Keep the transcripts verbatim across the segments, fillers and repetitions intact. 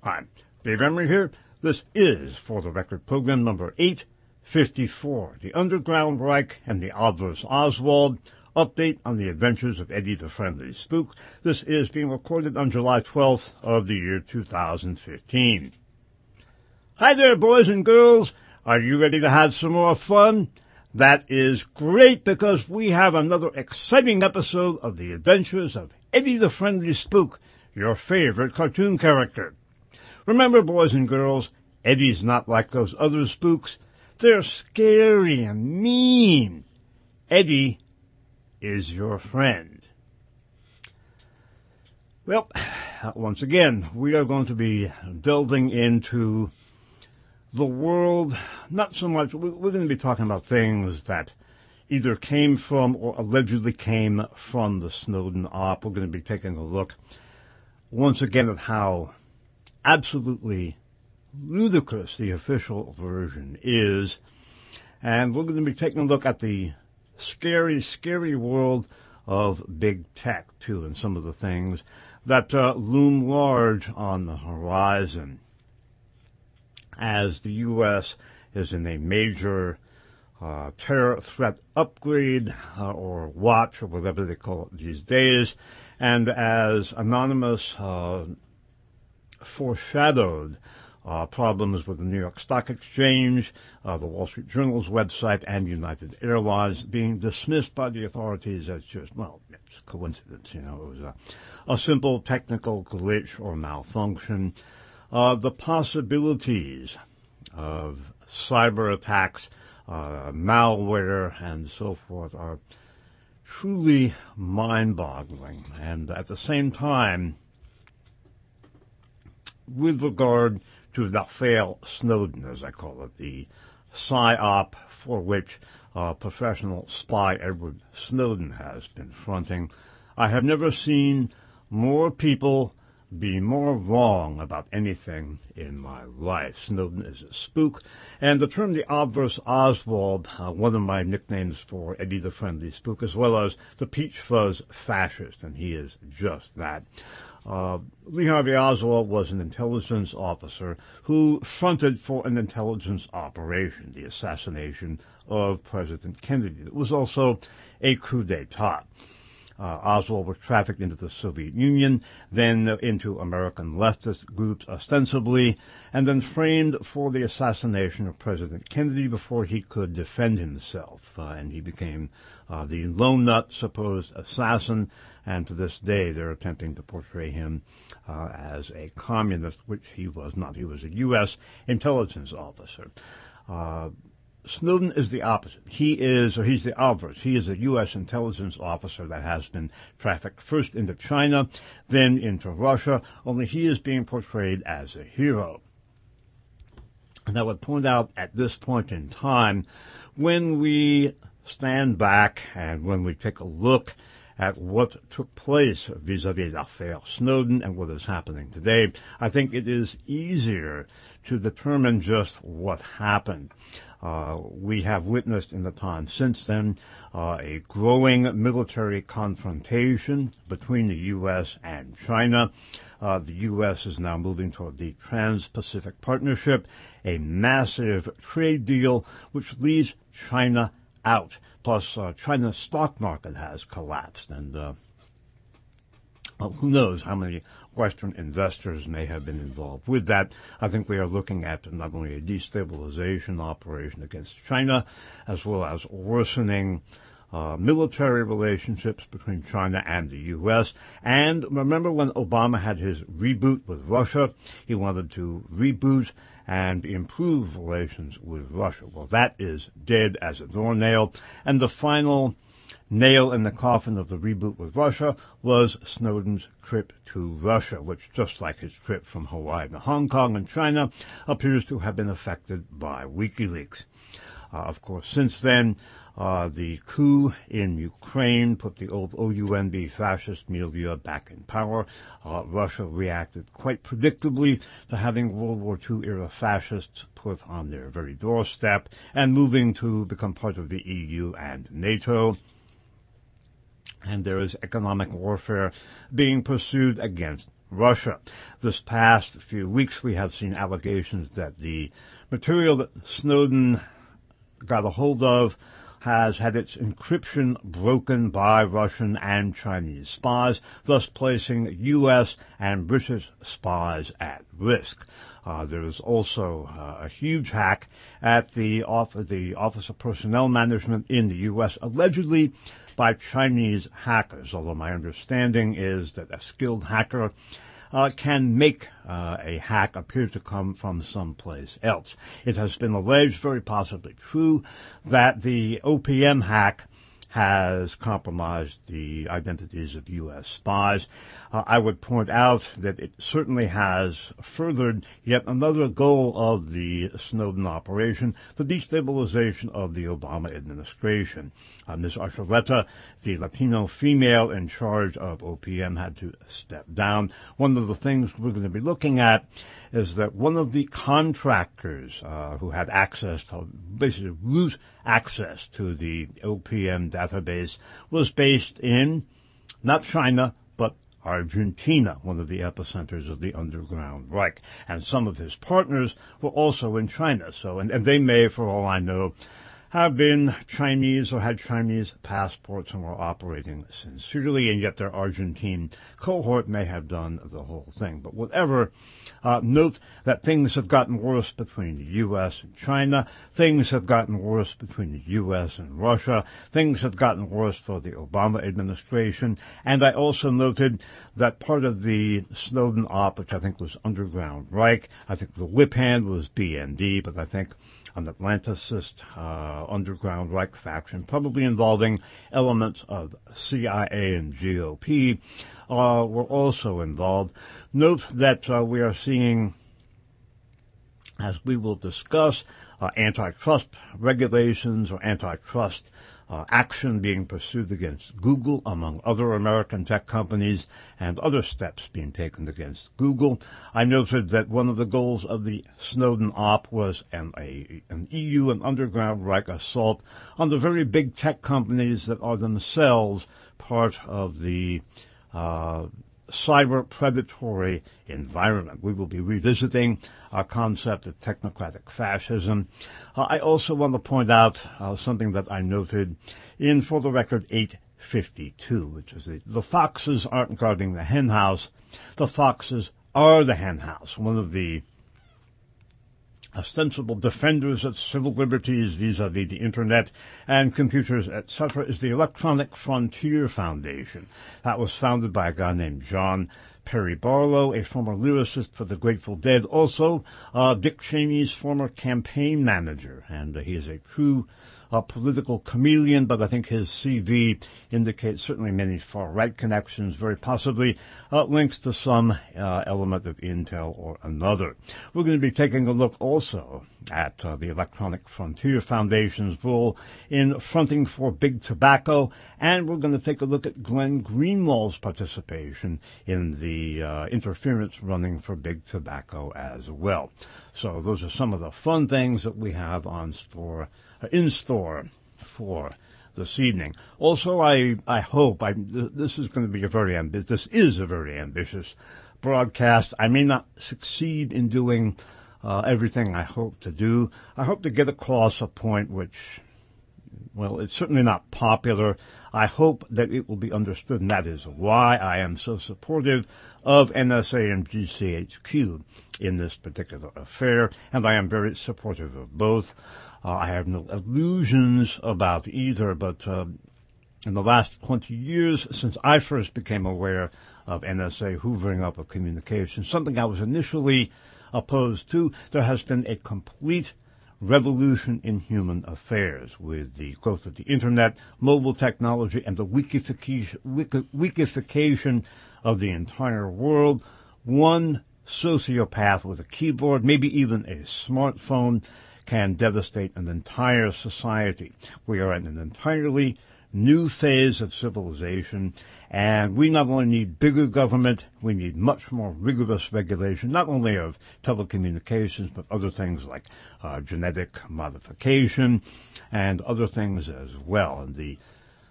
Hi, Dave Emery here. This is For the Record program number eight fifty-four, The Underground Reich and the Obverse Oswald, update on the adventures of Eddie the Friendly Spook. This is being recorded on July twelfth of the year two thousand fifteen. Hi there, boys and girls. Are you ready to have some more fun? That is great, because we have another exciting episode of the adventures of Eddie the Friendly Spook, your favorite cartoon character. Remember, boys and girls, Eddie's not like those other spooks. They're scary and mean. Eddie is your friend. Well, once again, we are going to be delving into the world. Not so much, we're going to be talking about things that either came from or allegedly came from the Snowden op. We're going to be taking a look once again at how absolutely ludicrous the official version is. And we're going to be taking a look at the scary, scary world of big tech, too, and some of the things that uh, loom large on the horizon as the U S is in a major uh, terror threat upgrade uh, or watch, or whatever they call it these days, and as Anonymous uh, foreshadowed uh, problems with the New York Stock Exchange, uh, the Wall Street Journal's website, and United Airlines being dismissed by the authorities as just, well, it's coincidence, you know, it was a, a simple technical glitch or malfunction. Uh, the possibilities of cyber attacks, uh, malware, and so forth are truly mind-boggling. And at the same time, with regard to Raphael Snowden, as I call it, the psyop for which uh, professional spy Edward Snowden has been fronting, I have never seen more people be more wrong about anything in my life. Snowden is a spook, and the term the Obverse Oswald, uh, one of my nicknames for Eddie the Friendly Spook, as well as the Peach Fuzz Fascist, and he is just that. Uh, Lee Harvey Oswald was an intelligence officer who fronted for an intelligence operation, the assassination of President Kennedy. It was also a coup d'etat. Uh, Oswald was trafficked into the Soviet Union, then into American leftist groups ostensibly, and then framed for the assassination of President Kennedy before he could defend himself. Uh, and he became uh, the lone nut supposed assassin, and to this day they're attempting to portray him uh, as a communist, which he was not. He was a U S intelligence officer. Uh, Snowden is the opposite. He is, or he's the obverse. He is a U S intelligence officer that has been trafficked first into China, then into Russia, only he is being portrayed as a hero. And I would point out at this point in time, when we stand back and when we take a look at what took place vis-a-vis Raphael Snowden and what is happening today, I think it is easier to determine just what happened. Uh, we have witnessed in the time since then uh, a growing military confrontation between the U S and China. Uh, the U S is now moving toward the Trans-Pacific Partnership, a massive trade deal which leaves China out. Plus, uh, China's stock market has collapsed, and uh, well, who knows how many Western investors may have been involved with that. I think we are looking at not only a destabilization operation against China, as well as worsening uh, military relationships between China and the U S. And remember when Obama had his reboot with Russia, he wanted to reboot and improve relations with Russia. Well, that is dead as a doornail. And the final nail in the coffin of the reboot with Russia was Snowden's trip to Russia, which, just like his trip from Hawaii to Hong Kong and China, appears to have been affected by WikiLeaks. Uh, of course, since then, uh, the coup in Ukraine put the old O U N B fascist milieu back in power. Uh, Russia reacted quite predictably to having World War Two era fascists put on their very doorstep and moving to become part of the E U and NATO. And there is economic warfare being pursued against Russia. This past few weeks, we have seen allegations that the material that Snowden got a hold of has had its encryption broken by Russian and Chinese spies, thus placing U S and British spies at risk. Uh, there was also uh, a huge hack at the, off- the Office of Personnel Management in the U S, allegedly by Chinese hackers, although my understanding is that a skilled hacker uh, can make uh, a hack appear to come from someplace else. It has been alleged, very possibly true, that the O P M hack has compromised the identities of U S spies. Uh, I would point out that it certainly has furthered yet another goal of the Snowden operation, the destabilization of the Obama administration. Uh, Miz Archuleta, the Latino female in charge of O P M, had to step down. One of the things we're going to be looking at is that one of the contractors uh, who had access to, basically root access to the O P M database was based in, not China, but Argentina, one of the epicenters of the underground Reich. And some of his partners were also in China. So, and, and they may, for all I know, have been Chinese or had Chinese passports and were operating sincerely, and yet their Argentine cohort may have done the whole thing. But whatever, uh, note that things have gotten worse between the U S and China. Things have gotten worse between the U S and Russia. Things have gotten worse for the Obama administration. And I also noted that part of the Snowden op, which I think was Underground Reich, I think the whip hand was B N D, but I think an Atlanticist uh, underground Reich faction, probably involving elements of C I A and G O P, uh, were also involved. Note that uh, we are seeing, as we will discuss, uh, antitrust regulations or antitrust Uh, action being pursued against Google, among other American tech companies, and other steps being taken against Google. I noted that one of the goals of the Snowden op was an, a, an E U and underground Reich assault on the very big tech companies that are themselves part of the uh, cyber predatory environment. We will be revisiting our concept of technocratic fascism. Uh, I also want to point out uh, something that I noted in, for the record, eight fifty-two, which is the, the foxes aren't guarding the hen house. The foxes are the hen house. One of the ostensible defenders of civil liberties vis-a-vis the Internet and computers, et cetera, is the Electronic Frontier Foundation. That was founded by a guy named John Perry Barlow, a former lyricist for the Grateful Dead, also uh, Dick Cheney's former campaign manager, and uh, he is a true uh, political chameleon, but I think his C V indicates certainly many far-right connections, very possibly uh, links to some uh, element of intel or another. We're going to be taking a look also at uh, the Electronic Frontier Foundation's role in fronting for big tobacco, and we're going to take a look at Glenn Greenwald's participation in the uh, interference running for big tobacco as well. So those are some of the fun things that we have on store, uh, in store for this evening. Also, I, I hope, I, this is going to be a very ambitious, this is a very ambitious broadcast. I may not succeed in doing uh, everything I hope to do. I hope to get across a point which, well, it's certainly not popular. I hope that it will be understood, and that is why I am so supportive of N S A and G C H Q in this particular affair, and I am very supportive of both. Uh, I have no illusions about either, but uh, in the last twenty years, since I first became aware of N S A hoovering up a communication, something I was initially opposed to, there has been a complete revolution in human affairs with the growth of the Internet, mobile technology, and the wikification, wiki, wikification of the entire world. One sociopath with a keyboard, maybe even a smartphone, can devastate an entire society. We are in an entirely new phase of civilization, and we not only need bigger government, we need much more rigorous regulation, not only of telecommunications, but other things like uh, genetic modification and other things as well. And the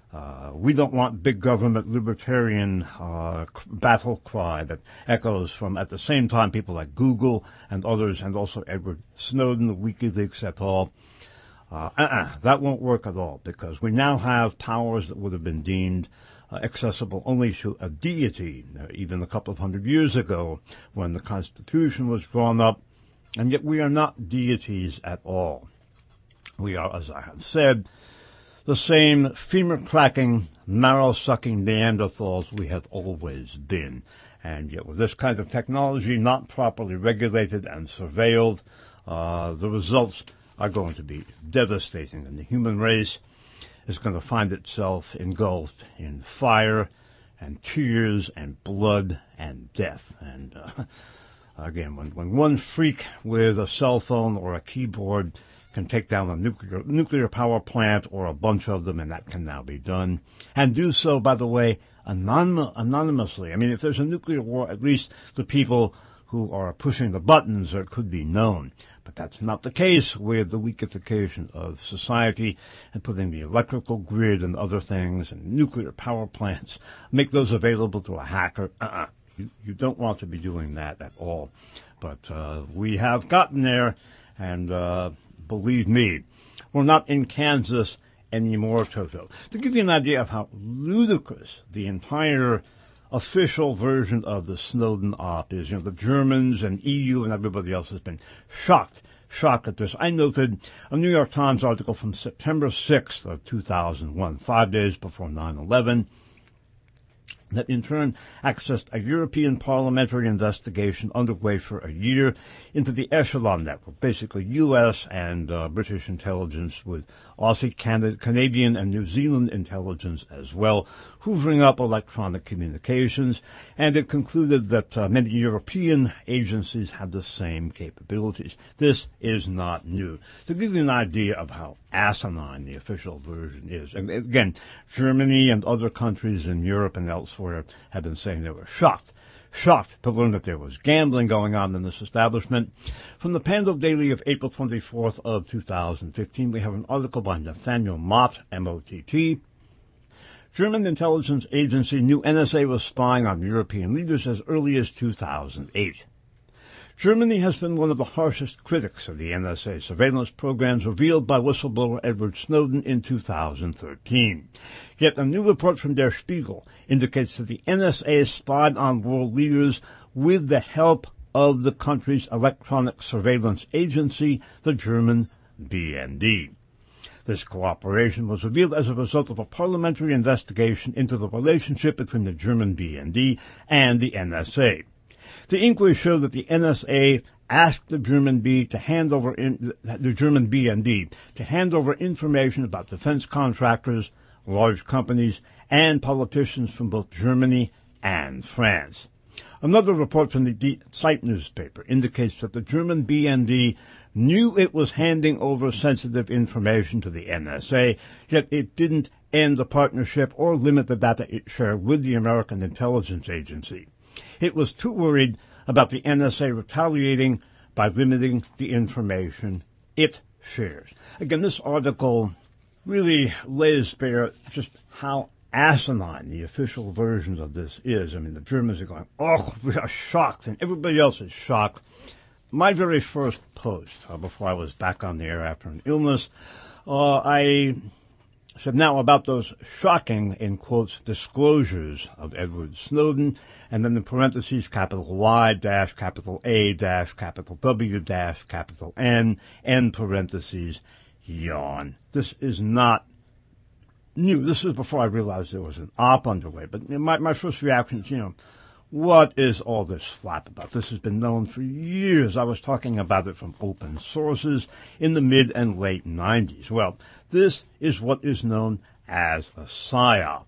Uh, we don't want big government libertarian uh, battle cry that echoes from, at the same time, people like Google and others, and also Edward Snowden, WikiLeaks et al. Uh, uh-uh, that won't work at all, because we now have powers that would have been deemed uh, accessible only to a deity, uh, even a couple of hundred years ago when the Constitution was drawn up, and yet we are not deities at all. We are, as I have said, the same femur-cracking, marrow-sucking Neanderthals we have always been. And yet with this kind of technology not properly regulated and surveilled, uh, the results are going to be devastating, and the human race is going to find itself engulfed in fire and tears and blood and death. And uh, again, when, when one freak with a cell phone or a keyboard can take down a nuclear nuclear power plant or a bunch of them, and that can now be done, and do so, by the way, anonym, anonymously. I mean, if there's a nuclear war, at least the people who are pushing the buttons are, could be known. But that's not the case with the weakification of society and putting the electrical grid and other things and nuclear power plants, make those available to a hacker. Uh-uh. You, you don't want to be doing that at all. But uh, we have gotten there, and uh, believe me, we're not in Kansas anymore, Toto. To give you an idea of how ludicrous the entire official version of the Snowden op is, you know, the Germans and E U and everybody else has been shocked, shocked at this. I noted a New York Times article from September sixth of two thousand one, five days before nine eleven, that in turn accessed a European parliamentary investigation underway for a year into the Echelon network, basically U S and uh, British intelligence with Aussie, Canada, Canadian, and New Zealand intelligence as well, hoovering up electronic communications, and it concluded that uh, many European agencies had the same capabilities. This is not new. To give you an idea of how asinine the official version is, and again, Germany and other countries in Europe and elsewhere have been saying they were shocked, shocked to learn that there was gambling going on in this establishment. From the Pando Daily of April twenty-fourth of two thousand fifteen, we have an article by Nathaniel Mott, M O T T. German intelligence agency knew N S A was spying on European leaders as early as two thousand eight. Germany has been one of the harshest critics of the N S A surveillance programs revealed by whistleblower Edward Snowden in two thousand thirteen. Yet a new report from Der Spiegel indicates that the N S A spied on world leaders with the help of the country's electronic surveillance agency, the German B N D. This cooperation was revealed as a result of a parliamentary investigation into the relationship between the German B N D and the N S A. The inquiry showed that the N S A asked the German B to hand over in, the German B N D to hand over information about defense contractors, large companies, and politicians from both Germany and France. Another report from the Die Zeit newspaper indicates that the German B N D knew it was handing over sensitive information to the N S A, yet it didn't end the partnership or limit the data it shared with the American intelligence agency. It was too worried about the N S A retaliating by limiting the information it shares. Again, this article really lays bare just how asinine the official version of this is. I mean, the Germans are going, oh, we are shocked, and everybody else is shocked. My very first post, uh, before I was back on the air after an illness, uh, I said now about those shocking, in quotes, disclosures of Edward Snowden, and then in parentheses, capital Y, dash, capital A, dash, capital W, dash, capital N, end parentheses, yawn. This is not new. This is before I realized there was an op underway. But my, my first reaction is, you know, what is all this flap about? This has been known for years. I was talking about it from open sources in the mid and late nineties. Well, this is what is known as a PSYOP.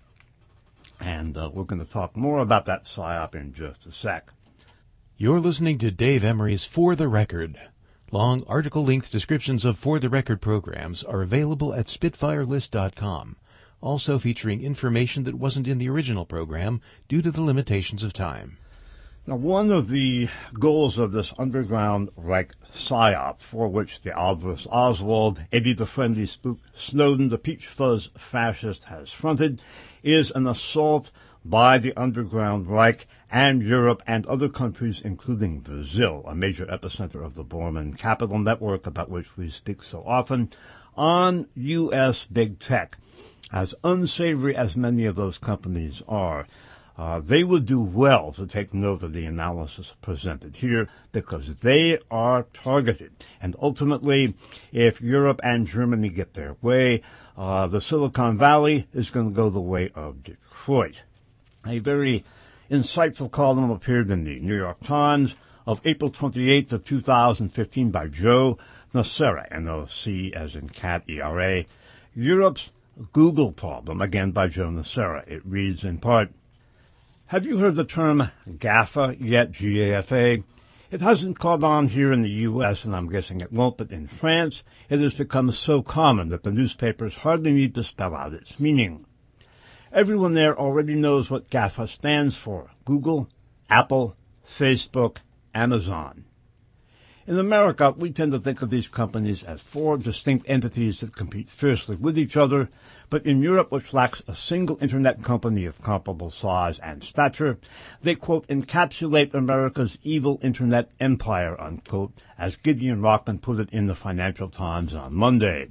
And uh, we're going to talk more about that PSYOP in just a sec. You're listening to Dave Emery's For the Record. Long article-length descriptions of For the Record programs are available at spitfire list dot com, also featuring information that wasn't in the original program due to the limitations of time. Now, one of the goals of this underground Reich psyop, for which the Aldous Oswald, Eddie the Friendly Spook Snowden, the Peach Fuzz fascist, has fronted, is an assault by the underground Reich and Europe and other countries, including Brazil, a major epicenter of the Bormann capital network about which we speak so often, on U S big tech. As unsavory as many of those companies are, Uh, they would do well to take note of the analysis presented here because they are targeted. And ultimately, if Europe and Germany get their way, uh, the Silicon Valley is going to go the way of Detroit. A very insightful column appeared in the New York Times of April twenty-eighth of two thousand fifteen by Joe Nocera, N O C as in cat, E R A, Europe's Google problem, again by Joe Nocera. It reads in part, have you heard the term GAFA yet, G A F A? It hasn't caught on here in the U S, and I'm guessing it won't, but in France, it has become so common that the newspapers hardly need to spell out its meaning. Everyone there already knows what GAFA stands for: Google, Apple, Facebook, Amazon. In America, we tend to think of these companies as four distinct entities that compete fiercely with each other, but in Europe, which lacks a single internet company of comparable size and stature, they, quote, encapsulate America's evil internet empire, unquote, as Gideon Rockman put it in the Financial Times on Monday.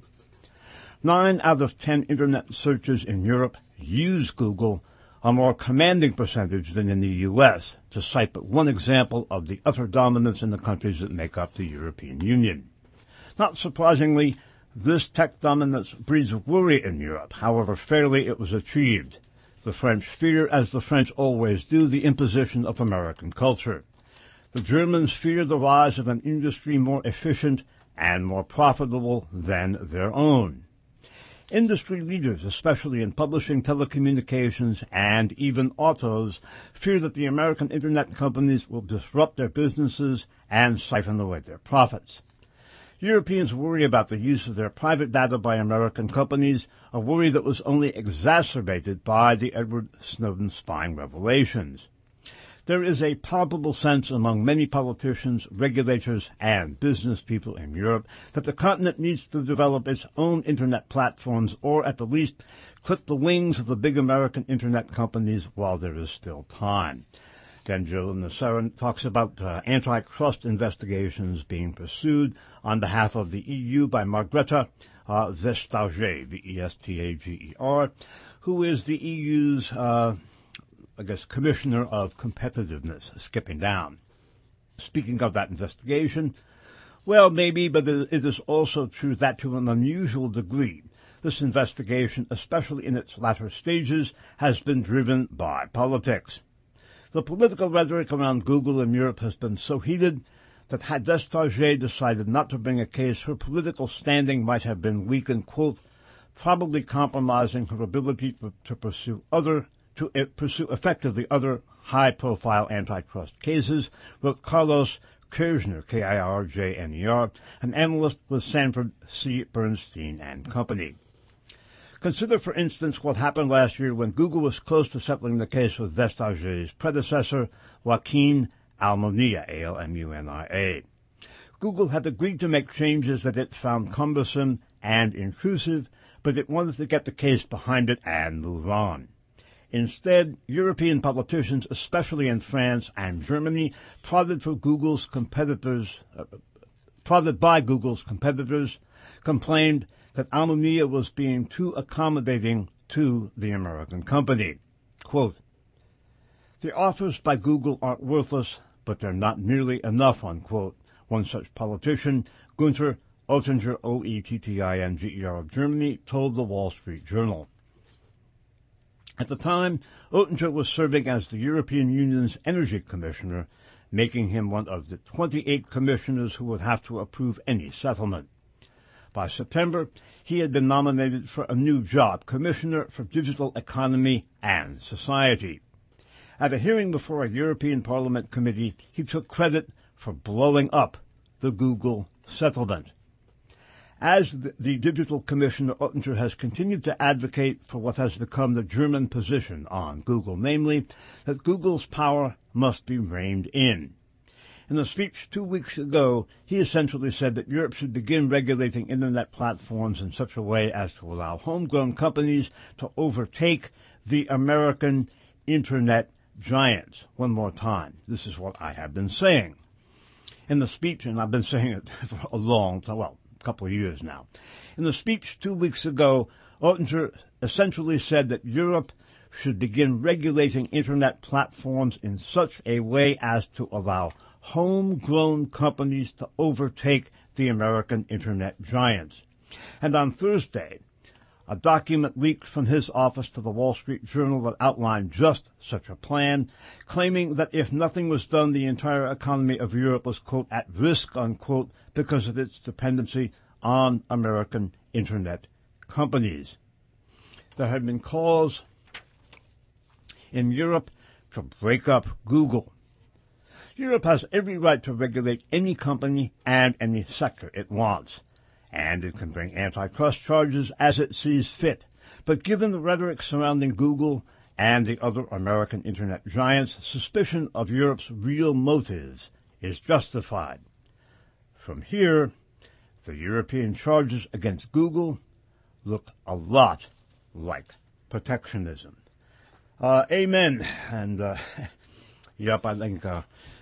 Nine out of ten internet searches in Europe use Google, a more commanding percentage than in the U S, to cite but one example of the utter dominance in the countries that make up the European Union. Not surprisingly, this tech dominance breeds worry in Europe, however fairly it was achieved. The French fear, as the French always do, the imposition of American culture. The Germans fear the rise of an industry more efficient and more profitable than their own. Industry leaders, especially in publishing, telecommunications, and even autos, fear that the American internet companies will disrupt their businesses and siphon away their profits. Europeans worry about the use of their private data by American companies, a worry that was only exacerbated by the Edward Snowden spying revelations. There is a palpable sense among many politicians, regulators, and business people in Europe that the continent needs to develop its own internet platforms or, at the least, clip the wings of the big American internet companies while there is still time. Then Joe Nocera talks about uh, antitrust investigations being pursued on behalf of the E U by Margrethe uh, Vestager, V E S T A G E R, who is the E U's uh, I guess, Commissioner of Competitiveness, skipping down. Speaking of that investigation, well, maybe, but it is also true that to an unusual degree, this investigation, especially in its latter stages, has been driven by politics. The political rhetoric around Google in Europe has been so heated that had Vestager decided not to bring a case, her political standing might have been weakened, quote, probably compromising her ability to, to pursue other to pursue effectively other high-profile antitrust cases, wrote Carlos Kirchner, K I R J N E R, an analyst with Sanford C. Bernstein and Company. Consider, for instance, what happened last year when Google was close to settling the case with Vestager's predecessor, Joaquin Almunia, A L M U N I A. Google had agreed to make changes that it found cumbersome and intrusive, but it wanted to get the case behind it and move on. Instead, European politicians, especially in France and Germany, prodded for Google's competitors, uh, prodded by Google's competitors, complained that Almunia was being too accommodating to the American company. Quote, the offers by Google aren't worthless, but they're not nearly enough, unquote. One such politician, Gunther Oettinger, O E T T I N G E R of Germany, told the Wall Street Journal. At the time, Oettinger was serving as the European Union's Energy Commissioner, making him one of the twenty-eight commissioners who would have to approve any settlement. By September, he had been nominated for a new job, Commissioner for Digital Economy and Society. At a hearing before a European Parliament committee, he took credit for blowing up the Google settlement. As the, the Digital Commissioner, Oettinger has continued to advocate for what has become the German position on Google, namely that Google's power must be reined in. In a speech two weeks ago, he essentially said that Europe should begin regulating Internet platforms in such a way as to allow homegrown companies to overtake the American Internet giants. One more time, this is what I have been saying. In the speech, and I've been saying it for a long time, well, a couple of years now. In the speech two weeks ago, Oettinger essentially said that Europe should begin regulating Internet platforms in such a way as to allow homegrown companies to overtake the American Internet giants. And on Thursday, a document leaked from his office to the Wall Street Journal that outlined just such a plan, claiming that if nothing was done, the entire economy of Europe was, quote, at risk, unquote, because of its dependency on American Internet companies. There have been calls in Europe to break up Google. Europe has every right to regulate any company and any sector it wants, and it can bring antitrust charges as it sees fit. But given the rhetoric surrounding Google and the other American Internet giants, suspicion of Europe's real motives is justified. From here, the European charges against Google look a lot like protectionism. Uh, amen. And, uh, yep, I think, uh,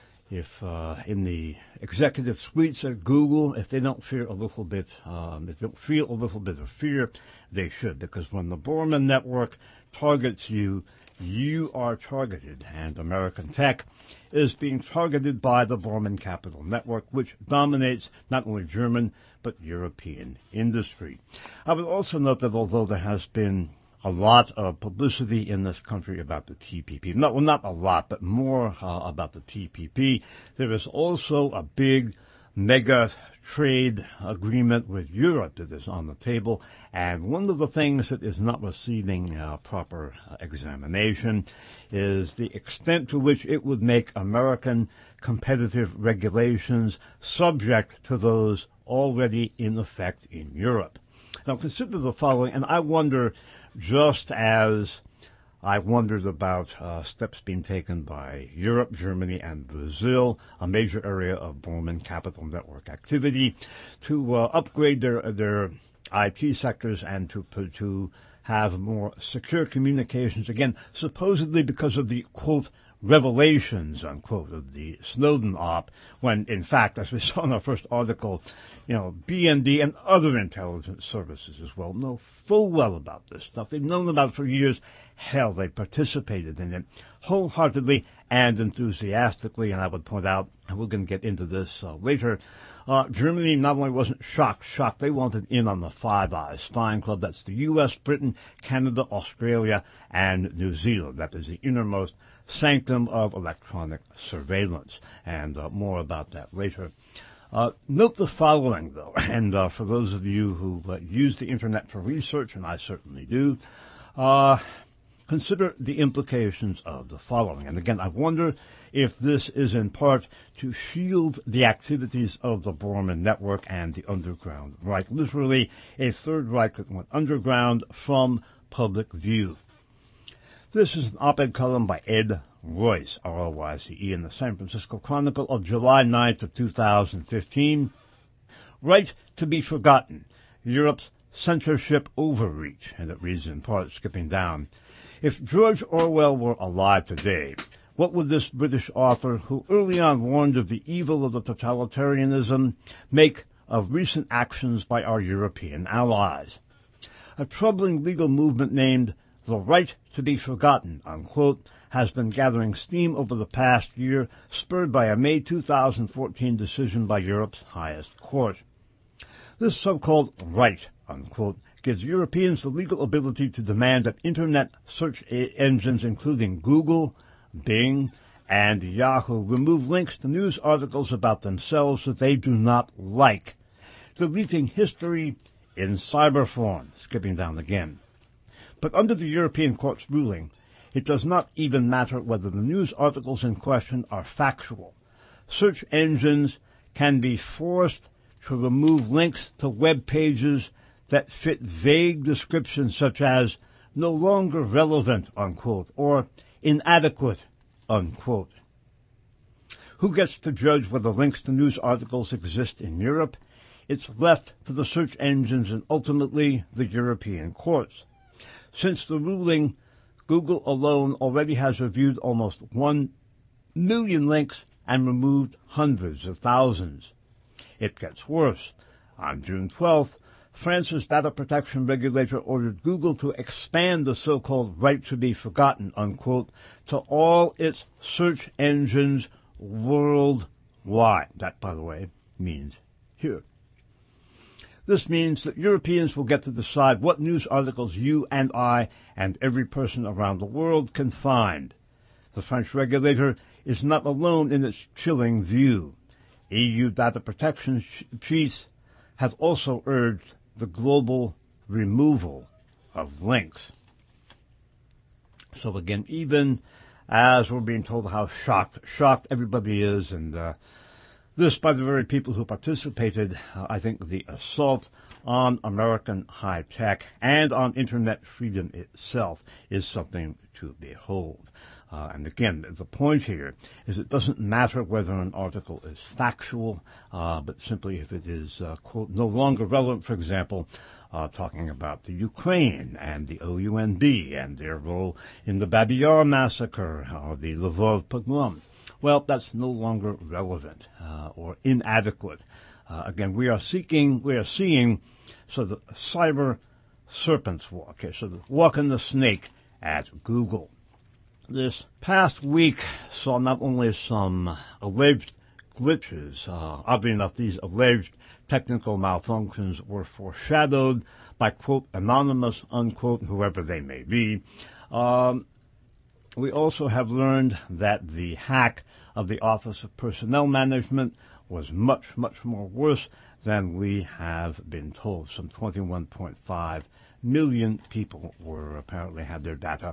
If uh, in the executive suites at Google, if they don't fear a little bit, um, if they don't feel a little bit of fear, they should. Because when the Borman Network targets you, you are targeted. And American tech is being targeted by the Borman Capital Network, which dominates not only German, but European industry. I would also note that although there has been a lot of publicity in this country about the T P P. Not, well, not a lot, but more uh, about the T P P. There is also a big mega trade agreement with Europe that is on the table, and one of the things that is not receiving uh, proper uh, examination is the extent to which it would make American competitive regulations subject to those already in effect in Europe. Now consider the following, and I wonder, just as I wondered about uh, steps being taken by Europe, Germany, and Brazil, a major area of Borman Capital Network activity, to uh, upgrade their their I T sectors and to to have more secure communications, again, supposedly because of the, quote, revelations, unquote, of the Snowden op, when, in fact, as we saw in our first article, you know, B N D and other intelligence services as well know full well about this stuff. They've known about it for years. Hell, they participated in it wholeheartedly and enthusiastically, and I would point out, and we're going to get into this uh, later, uh, Germany not only wasn't shocked, shocked, they wanted in on the Five Eyes spying club. That's the U S, Britain, Canada, Australia, and New Zealand. That is the innermost sanctum of electronic surveillance, and uh, more about that later. Uh, note the following, though, and uh, for those of you who uh, use the Internet for research, and I certainly do, uh, consider the implications of the following. And again, I wonder if this is in part to shield the activities of the Borman Network and the Underground Reich, literally a Third Reich that went underground from public view. This is an op-ed column by Ed Royce, R O Y C E, in the San Francisco Chronicle of July ninth of two thousand fifteen. Right to be forgotten, Europe's censorship overreach, and it reads in part, skipping down. If George Orwell were alive today, what would this British author, who early on warned of the evil of the totalitarianism, make of recent actions by our European allies? A troubling legal movement named the Right to be Forgotten, unquote, has been gathering steam over the past year, spurred by a May two thousand fourteen decision by Europe's highest court. This so-called right, unquote, gives Europeans the legal ability to demand that Internet search engines, including Google, Bing, and Yahoo, remove links to news articles about themselves that they do not like, deleting history in cyber form, skipping down again. But under the European Court's ruling, it does not even matter whether the news articles in question are factual. Search engines can be forced to remove links to web pages that fit vague descriptions such as no longer relevant, unquote, or inadequate, unquote. Who gets to judge whether links to news articles exist in Europe? It's left to the search engines and ultimately the European courts. Since the ruling, Google alone already has reviewed almost one million links and removed hundreds of thousands. It gets worse. On June twelfth, France's data protection regulator ordered Google to expand the so-called right to be forgotten, unquote, to all its search engines worldwide. That, by the way, means here. This means that Europeans will get to decide what news articles you and I and every person around the world can find. The French regulator is not alone in its chilling view. E U data protection chiefs have also urged the global removal of links. So again, even as we're being told how shocked, shocked everybody is, and uh, this by the very people who participated, uh, I think the assault on American high tech and on internet freedom itself is something to behold. Uh, and again, the point here is it doesn't matter whether an article is factual, uh, but simply if it is, uh, quote, no longer relevant, for example, uh, talking about the Ukraine and the O U N B and their role in the Babi Yar massacre or the Lvov pogrom. Well, that's no longer relevant uh, or inadequate. Uh, again, we are seeking, we are seeing, so the cyber serpent's walk, okay, so the walking the snake at Google. This past week saw not only some alleged glitches, uh, oddly enough, these alleged technical malfunctions were foreshadowed by, quote, anonymous, unquote, whoever they may be. Um, we also have learned that the hack of the Office of Personnel Management was much, much more worse than we have been told. Some twenty-one point five million people were apparently had their data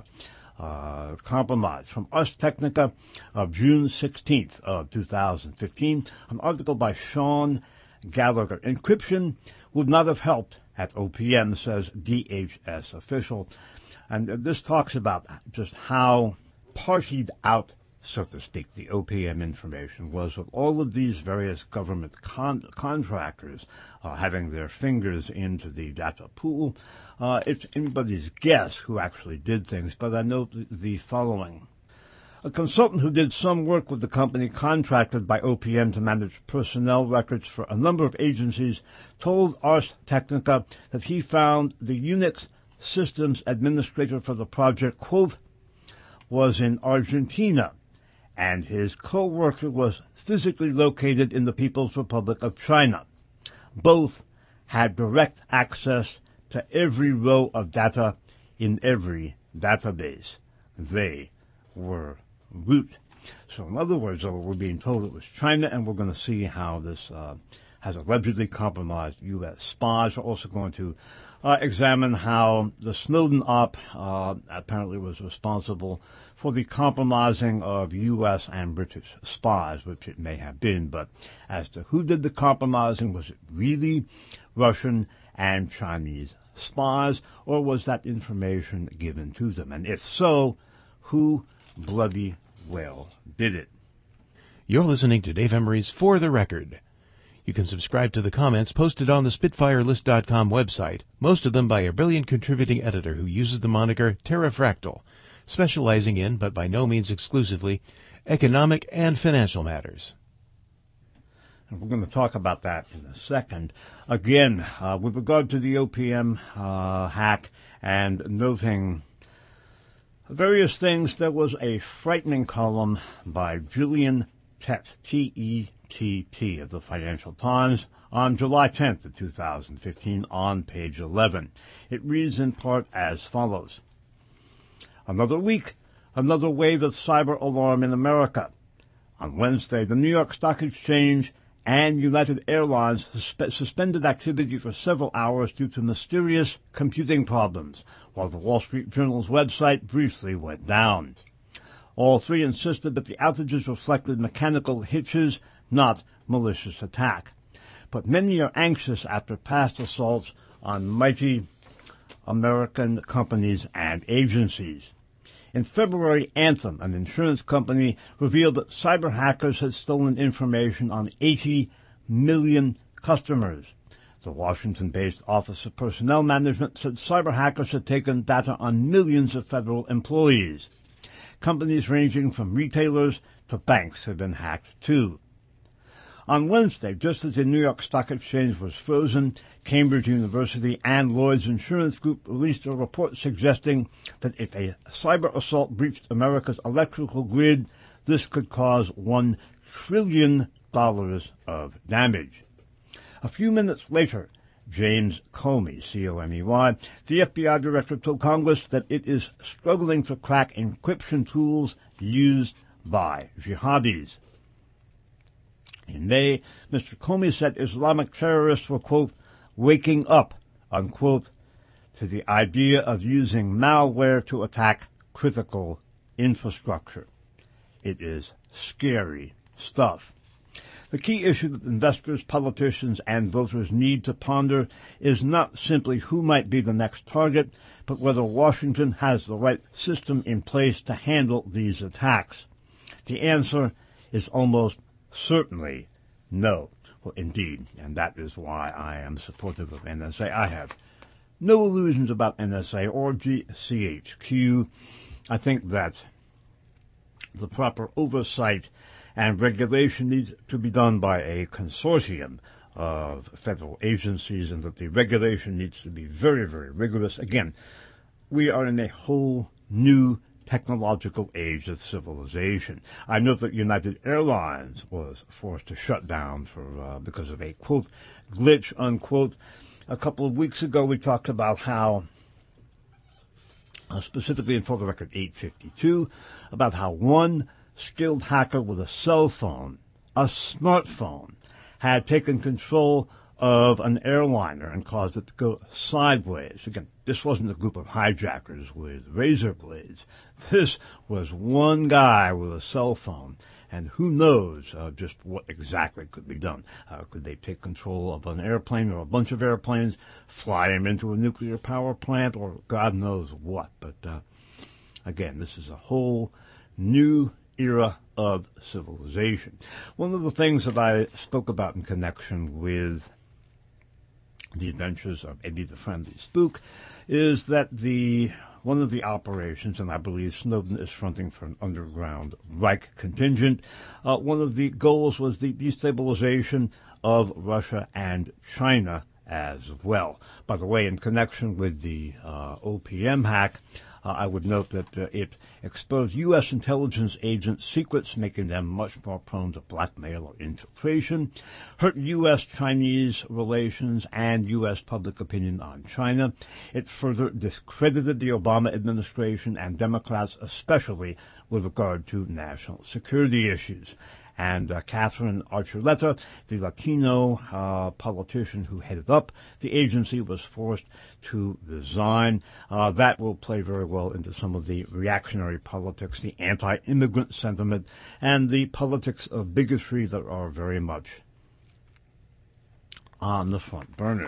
Uh, compromised. From Ars Technica of June sixteenth of two thousand fifteen, an article by Sean Gallagher. Encryption would not have helped at O P M, says D H S official. And uh, this talks about just how partied out, so to speak, the O P M information was with all of these various government con- contractors uh, having their fingers into the data pool. Uh, it's anybody's guess who actually did things, but I note the, the following. A consultant who did some work with the company contracted by O P M to manage personnel records for a number of agencies told Ars Technica that he found the Unix systems administrator for the project, quote, was in Argentina, and his co-worker was physically located in the People's Republic of China. Both had direct access to every row of data in every database. They were root. So in other words, we're being told it was China, and we're going to see how this uh, has allegedly compromised U S spies. We're also going to uh, examine how the Snowden op uh, apparently was responsible for the compromising of U S and British spies, which it may have been. But as to who did the compromising, was it really Russian and Chinese spies, or was that information given to them? And if so, who bloody well did it? You're listening to Dave Emery's For the Record. You can subscribe to the comments posted on the Spitfire List dot com website, most of them by a brilliant contributing editor who uses the moniker Terrafractal, specializing in, but by no means exclusively, economic and financial matters. And we're going to talk about that in a second. Again, uh, with regard to the O P M uh, hack and noting various things, there was a frightening column by Gillian Tett, T E T T, of the Financial Times on July tenth of two thousand fifteen on page eleven. It reads in part as follows. Another week, another wave of cyber alarm in America. On Wednesday, the New York Stock Exchange and United Airlines suspe- suspended activity for several hours due to mysterious computing problems, while the Wall Street Journal's website briefly went down. All three insisted that the outages reflected mechanical hitches, not malicious attack. but many are anxious after past assaults on mighty American companies and agencies. In February, Anthem, an insurance company, revealed that cyber hackers had stolen information on eighty million customers. The Washington-based Office of Personnel Management said cyber hackers had taken data on millions of federal employees. Companies ranging from retailers to banks have been hacked too. On Wednesday, just as the New York Stock Exchange was frozen, Cambridge University and Lloyd's Insurance Group released a report suggesting that if a cyber assault breached America's electrical grid, this could cause one trillion dollars of damage. A few minutes later, James Comey, C O M E Y, the F B I director, told Congress that it is struggling to crack encryption tools used by jihadis. In May, Mister Comey said Islamic terrorists were, quote, waking up, unquote, to the idea of using malware to attack critical infrastructure. It is scary stuff. The key issue that investors, politicians, and voters need to ponder is not simply who might be the next target, but whether Washington has the right system in place to handle these attacks. The answer is almost certainly no. Well, indeed, and that is why I am supportive of N S A. I have no illusions about N S A or G C H Q. I think that the proper oversight and regulation needs to be done by a consortium of federal agencies, and that the regulation needs to be very, very rigorous. Again, we are in a whole new technological age of civilization. I know that United Airlines was forced to shut down for uh, because of a, quote, glitch, unquote. A couple of weeks ago, we talked about how, uh, specifically in For the Record eight fifty-two, about how one skilled hacker with a cell phone, a smartphone, had taken control of an airliner and caused it to go sideways. Again, this wasn't a group of hijackers with razor blades. This was one guy with a cell phone, and who knows uh, just what exactly could be done. Uh, could they take control of an airplane or a bunch of airplanes, fly them into a nuclear power plant, or God knows what? But uh, again, this is a whole new era of civilization. One of the things that I spoke about in connection with the adventures of Eddie the Friendly Spook is that the one of the operations, and I believe Snowden is fronting for an underground Reich contingent, uh, one of the goals was the destabilization of Russia and China as well. By the way, in connection with the uh, O P M hack, Uh, I would note that uh, it exposed U S intelligence agents' secrets, making them much more prone to blackmail or infiltration, hurt U S-Chinese relations and U S public opinion on China. It further discredited the Obama administration and Democrats, especially with regard to national security issues. And uh, Catherine Archuleta, the Latino uh, politician who headed up the agency, was forced to resign. Uh, that will play very well into some of the reactionary politics, the anti-immigrant sentiment, and the politics of bigotry that are very much on the front burner.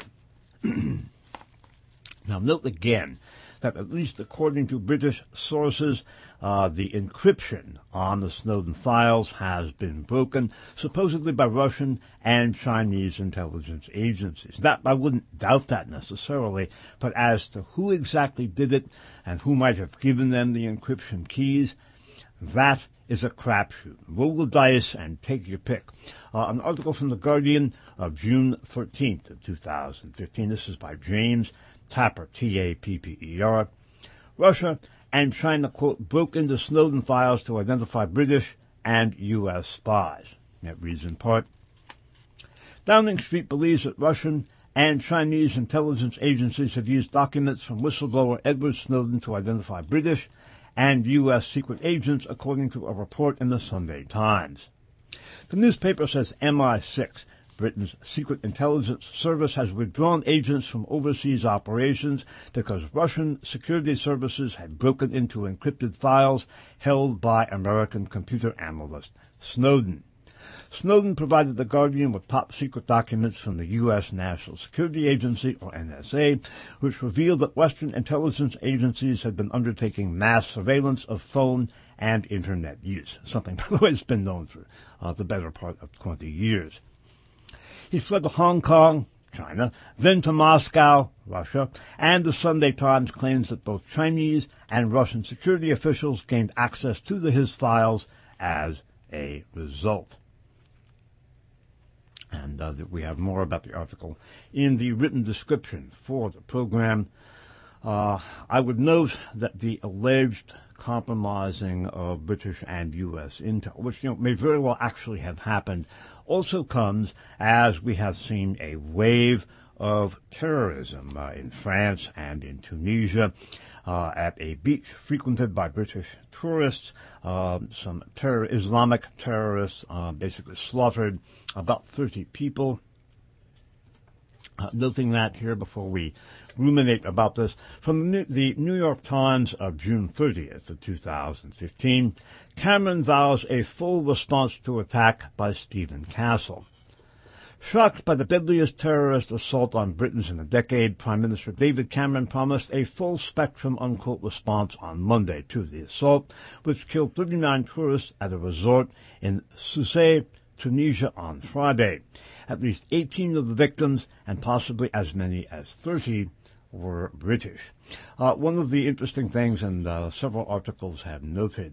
Now, note again that, at least according to British sources, uh, the encryption on the Snowden files has been broken, supposedly by Russian and Chinese intelligence agencies. That, I wouldn't doubt that necessarily, but as to who exactly did it and who might have given them the encryption keys, that is a crapshoot. Roll the dice and take your pick. Uh, an article from The Guardian of June thirteenth of two thousand fifteen. This is by James Tapper, T A P P E R. Russia and China, quote, broke into Snowden files to identify British and U S spies. That reads in part, Downing Street believes that Russian and Chinese intelligence agencies have used documents from whistleblower Edward Snowden to identify British and U S secret agents, according to a report in the Sunday Times. The newspaper says M I six, Britain's secret intelligence service, has withdrawn agents from overseas operations because Russian security services had broken into encrypted files held by American computer analyst Snowden. Snowden provided The Guardian with top-secret documents from the U S. National Security Agency, or N S A, which revealed that Western intelligence agencies had been undertaking mass surveillance of phone and Internet use, something, by the way, that's been known for uh, the better part of twenty years. He fled to Hong Kong, China, then to Moscow, Russia, and the Sunday Times claims that both Chinese and Russian security officials gained access to the, his files as a result. And uh, we have more about the article in the written description for the program. Uh, I would note that the alleged compromising of British and U S intel, which you know may very well actually have happened, also comes as we have seen a wave of terrorism uh, in France and in Tunisia uh, at a beach frequented by British tourists. Uh, some terror, Islamic terrorists uh, basically slaughtered about thirty people. Uh, noting that here before we ruminate about this, from the, the New York Times of June thirtieth of two thousand fifteen, Cameron vows a full response to attack by Stephen Castle. Shocked by the deadliest terrorist assault on Britons in a decade, Prime Minister David Cameron promised a full-spectrum, unquote, response on Monday to the assault, which killed thirty-nine tourists at a resort in Sousse, Tunisia on Friday. At least eighteen of the victims, and possibly as many as thirty, were British. Uh, one of the interesting things, and uh, several articles have noted,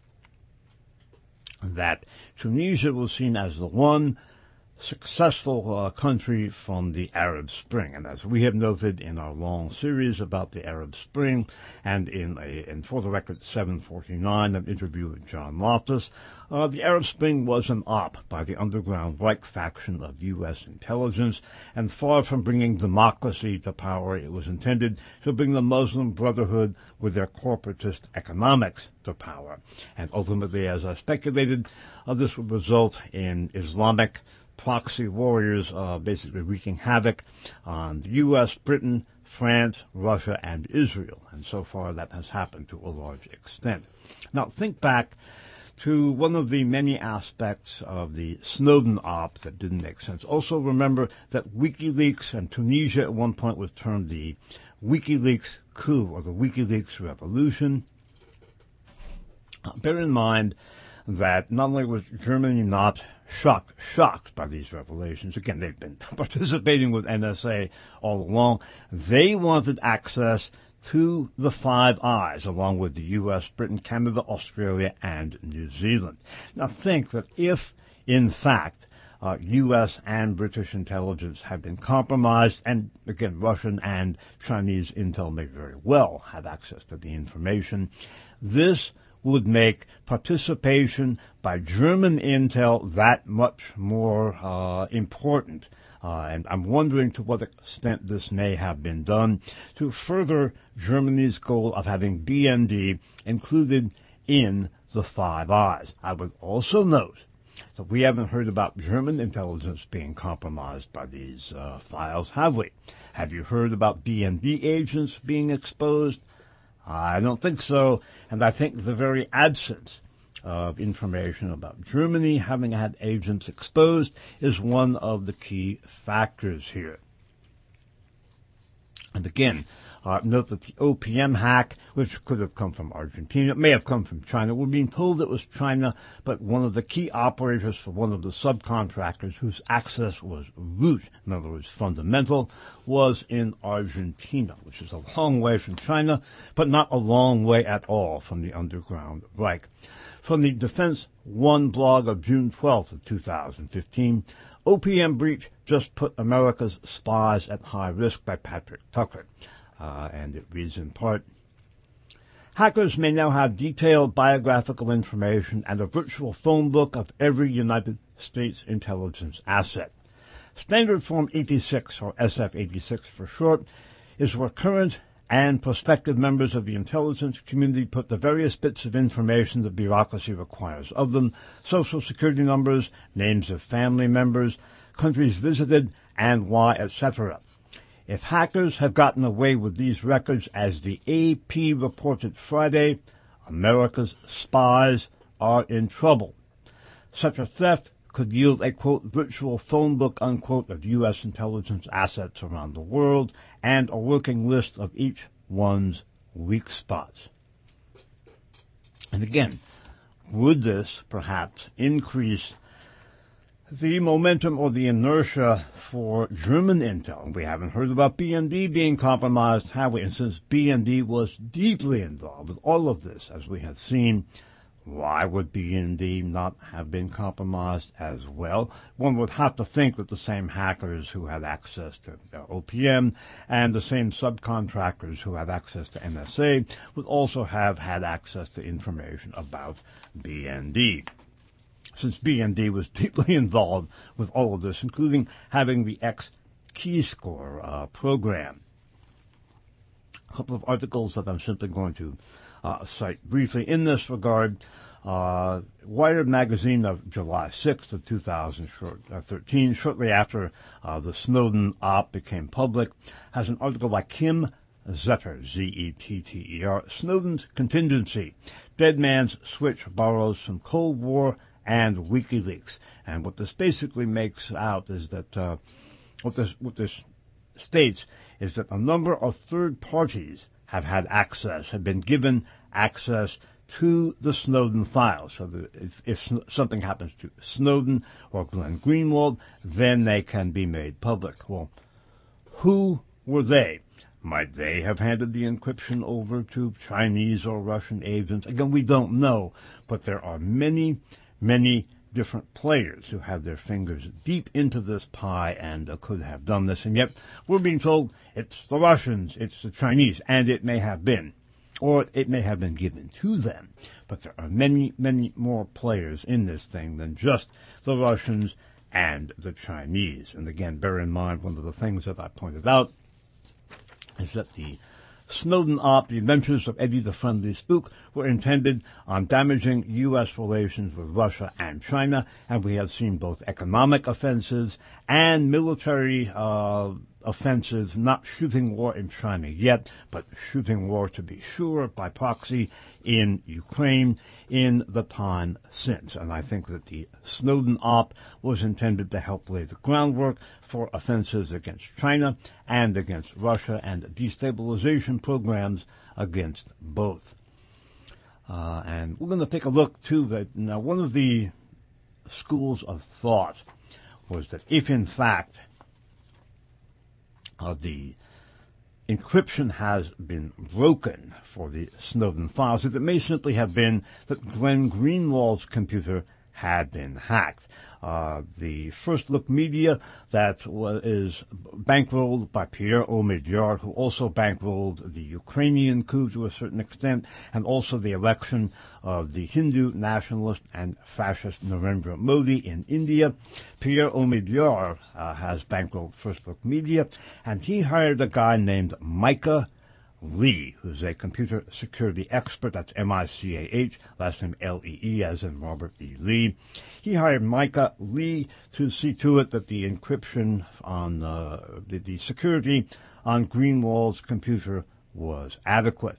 that Tunisia was seen as the one successful uh, country from the Arab Spring. And as we have noted in our long series about the Arab Spring, and in a, and for the record, seven forty-nine, an interview with John Loftus, uh, the Arab Spring was an op by the underground Reich faction of U S intelligence, and far from bringing democracy to power, it was intended to bring the Muslim Brotherhood with their corporatist economics to power. And ultimately, as I speculated, uh, this would result in Islamic proxy warriors uh, basically wreaking havoc on the U S, Britain, France, Russia, and Israel. And so far that has happened to a large extent. Now think back to one of the many aspects of the Snowden op that didn't make sense. Also remember that WikiLeaks, and Tunisia at one point was termed the WikiLeaks coup or the WikiLeaks revolution. Uh, bear in mind that not only was Germany not shocked, shocked by these revelations, again, they've been participating with N S A all along, they wanted access to the Five Eyes, along with the U S, Britain, Canada, Australia, and New Zealand. Now think that if, in fact, uh, U S and British intelligence have been compromised, and again, Russian and Chinese intel may very well have access to the information, this would make participation by German intel that much more uh, important. Uh, and I'm wondering to what extent this may have been done to further Germany's goal of having B N D included in the Five Eyes. I would also note that we haven't heard about German intelligence being compromised by these uh, files, have we? Have you heard about B N D agents being exposed? I don't think so, and I think the very absence of information about Germany having had agents exposed is one of the key factors here. And again, uh, note that the O P M hack, which could have come from Argentina, may have come from China. We're being told it was China, but one of the key operators for one of the subcontractors whose access was root, in other words, fundamental, was in Argentina, which is a long way from China, but not a long way at all from the underground Reich. From the Defense One blog of June twelfth of two thousand fifteen, O P M breach just put America's spies at high risk by Patrick Tucker. Uh, and it reads in part, hackers may now have detailed biographical information and a virtual phone book of every United States intelligence asset. Standard Form eighty-six, or S F eighty-six for short, is where current and prospective members of the intelligence community put the various bits of information the bureaucracy requires of them: social security numbers, names of family members, countries visited, and why, et cetera. If hackers have gotten away with these records, as the A P reported Friday, America's spies are in trouble. Such a theft could yield a, quote, virtual phone book, unquote, of U S intelligence assets around the world and a working list of each one's weak spots. And again, would this perhaps increase the momentum or the inertia for German intel? We haven't heard about B N D being compromised, have we? And since B N D was deeply involved with all of this, as we have seen, why would B N D not have been compromised as well? One would have to think that the same hackers who had access to O P M and the same subcontractors who had access to N S A would also have had access to information about B N D. Since B N D was deeply involved with all of this, including having the X-Keyscore uh, program. A couple of articles that I'm simply going to Uh, cite briefly in this regard. Uh, Wired magazine of July sixth of two thousand thirteen, shortly after uh, the Snowden op became public, has an article by Kim Zetter, Z E T T E R, Snowden's Contingency, Dead Man's Switch Borrows from Cold War and WikiLeaks. And what this basically makes out is that, uh, what this, what this states is that a number of third parties have had access, have been given access to the Snowden files. So that if, if something happens to Snowden or Glenn Greenwald, then they can be made public. Well, who were they? Might they have handed the encryption over to Chinese or Russian agents? Again, we don't know, but there are many, many different players who have their fingers deep into this pie and uh, could have done this, and yet we're being told it's the Russians, it's the Chinese, and it may have been, or it may have been given to them. But there are many, many more players in this thing than just the Russians and the Chinese. And again, bear in mind, one of the things that I pointed out is that the Snowden op, the adventures of Eddie the Friendly Spook, were intended on damaging U S relations with Russia and China, and we have seen both economic offenses and military uh, offenses, not shooting war in China yet, but shooting war, to be sure, by proxy in Ukraine in the time since. And I think that the Snowden op was intended to help lay the groundwork for offenses against China and against Russia and destabilization programs against both. Uh, and we're going to take a look, too, that now one of the schools of thought was that if, in fact, uh, the encryption has been broken for the Snowden files, that it may simply have been that Glenn Greenwald's computer had been hacked. Uh, the First Look Media that was, is bankrolled by Pierre Omidyar, who also bankrolled the Ukrainian coup to a certain extent, and also the election of the Hindu nationalist and fascist Narendra Modi in India. Pierre Omidyar uh, has bankrolled First Look Media, and he hired a guy named Micah Lee, who's a computer security expert. That's M I C A H, last name L E E, as in Robert E. Lee. He hired Micah Lee to see to it that the encryption on uh, the, the security on Greenwald's computer was adequate.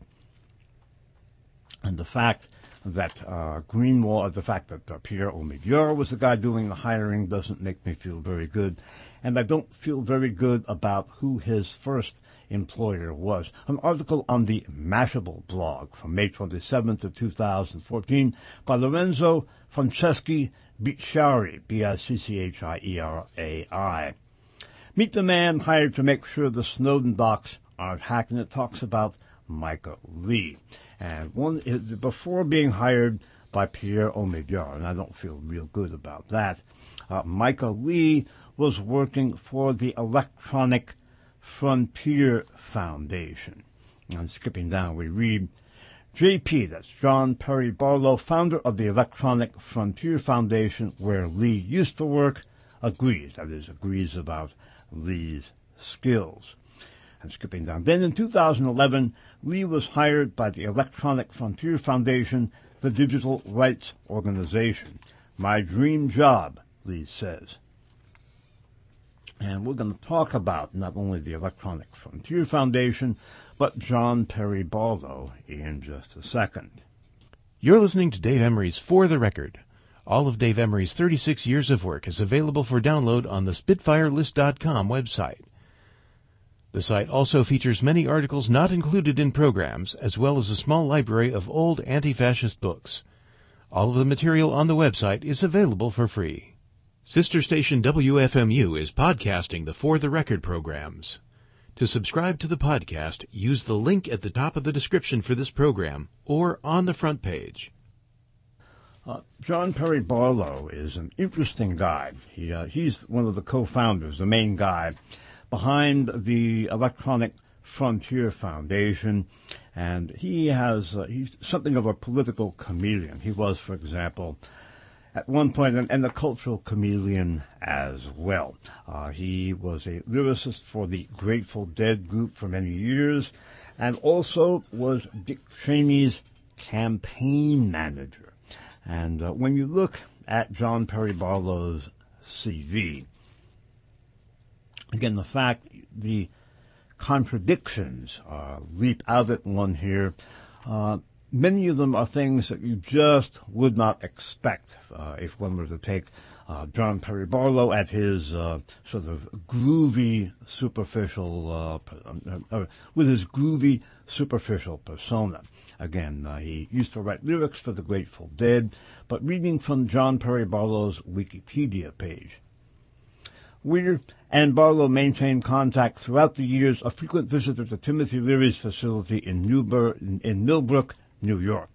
And the fact that uh, Greenwald, the fact that uh, Pierre Omidyar was the guy doing the hiring doesn't make me feel very good. And I don't feel very good about who his first employer was. An article on the Mashable blog from May twenty-seventh of two thousand fourteen by Lorenzo Franceschi Bicciari, B I C C H I E R A I. Meet the man hired to make sure the Snowden docs aren't hacked, and it talks about Micah Lee. And one before being hired by Pierre Omidyar, and I don't feel real good about that, uh, Micah Lee was working for the Electronic Frontier Foundation. And skipping down, we read, J P, that's John Perry Barlow, founder of the Electronic Frontier Foundation, where Lee used to work, agrees, that is, agrees about Lee's skills. And skipping down, then in two thousand eleven, Lee was hired by the Electronic Frontier Foundation, the digital rights organization. My dream job, Lee says. And we're going to talk about not only the Electronic Frontier Foundation, but John Perry Barlow in just a second. You're listening to Dave Emery's For the Record. All of Dave Emery's thirty-six years of work is available for download on the Spitfire List dot com website. The site also features many articles not included in programs, as well as a small library of old anti-fascist books. All of the material on the website is available for free. Sister station W F M U is podcasting the For the Record programs. To subscribe to the podcast, use the link at the top of the description for this program or on the front page. Uh, John Perry Barlow is an interesting guy. He, uh, he's one of the co-founders, the main guy behind the Electronic Frontier Foundation, and he has uh, he's something of a political chameleon. He was, for example, at one point, and, and a cultural chameleon as well. Uh, he was a lyricist for the Grateful Dead group for many years, and also was Dick Cheney's campaign manager. And uh, when you look at John Perry Barlow's C V, again, the fact, the contradictions uh, leap out at one here. Uh, many of them are things that you just would not expect uh, if one were to take uh, John Perry Barlow at his uh, sort of groovy, superficial, uh, uh, with his groovy, superficial persona. Again, uh, he used to write lyrics for the Grateful Dead, but reading from John Perry Barlow's Wikipedia page. Weir and Barlow maintained contact throughout the years, a frequent visitor to Timothy Leary's facility in, Newbur- in Millbrook, New York.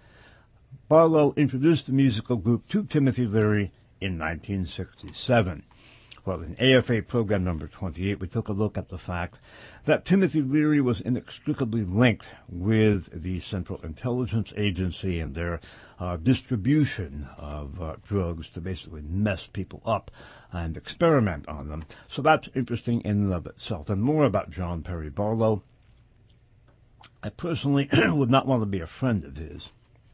Barlow introduced the musical group to Timothy Leary in nineteen sixty-seven. Well, in A F A program number twenty-eight, we took a look at the fact that Timothy Leary was inextricably linked with the Central Intelligence Agency and their uh, distribution of uh, drugs to basically mess people up and experiment on them. So that's interesting in and of itself. And more about John Perry Barlow. I personally would not want to be a friend of his.